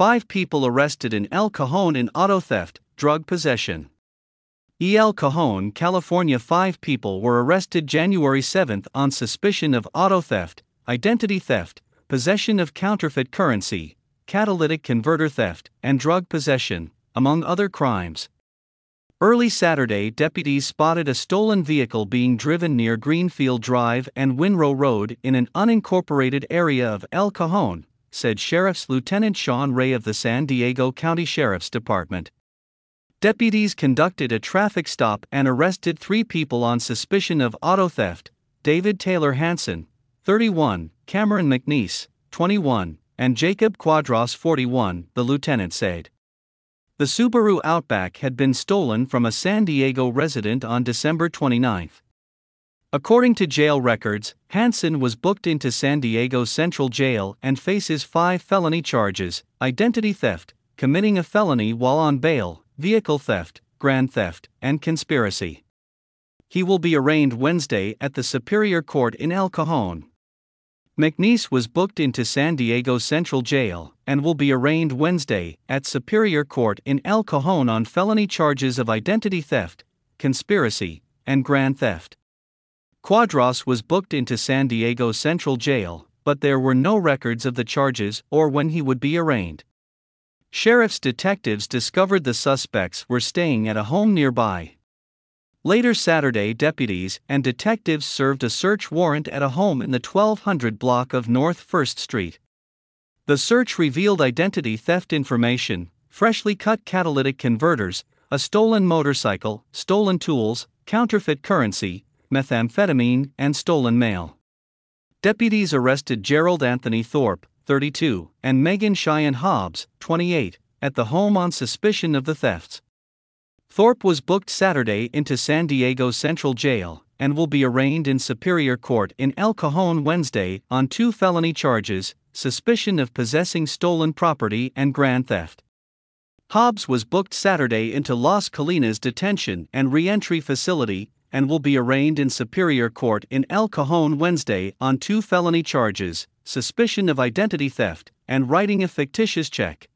5 people arrested in El Cajon in auto theft, drug possession. El Cajon, California. 5 people were arrested January 7 on suspicion of auto theft, identity theft, possession of counterfeit currency, catalytic converter theft, and drug possession, among other crimes. Early Saturday, deputies spotted a stolen vehicle being driven near Greenfield Drive and Winrow Road in an unincorporated area of El Cajon, said Sheriff's Lieutenant Sean Ray of the San Diego County Sheriff's Department. Deputies conducted a traffic stop and arrested 3 people on suspicion of auto theft: David Taylor Hansen, 31, Cameron McNeese, 21, and Jacob Quadros, 41, the lieutenant said. The Subaru Outback had been stolen from a San Diego resident on December 29. According to jail records, Hansen was booked into San Diego Central Jail and faces 5 felony charges: identity theft, committing a felony while on bail, vehicle theft, grand theft, and conspiracy. He will be arraigned Wednesday at the Superior Court in El Cajon. McNeese was booked into San Diego Central Jail and will be arraigned Wednesday at Superior Court in El Cajon on felony charges of identity theft, conspiracy, and grand theft. Quadros was booked into San Diego Central Jail, but there were no records of the charges or when he would be arraigned. Sheriff's detectives discovered the suspects were staying at a home nearby. Later Saturday, deputies and detectives served a search warrant at a home in the 1200 block of North 1st Street. The search revealed identity theft information, freshly cut catalytic converters, a stolen motorcycle, stolen tools, counterfeit currency, methamphetamine, and stolen mail. Deputies arrested Gerald Anthony Thorpe, 32, and Megan Cheyenne Hobbs, 28, at the home on suspicion of the thefts. Thorpe was booked Saturday into San Diego Central Jail and will be arraigned in Superior Court in El Cajon Wednesday on 2 felony charges: suspicion of possessing stolen property and grand theft. Hobbs was booked Saturday into Las Colinas Detention and Reentry Facility and will be arraigned in Superior Court in El Cajon Wednesday on 2 felony charges: suspicion of identity theft and writing a fictitious check.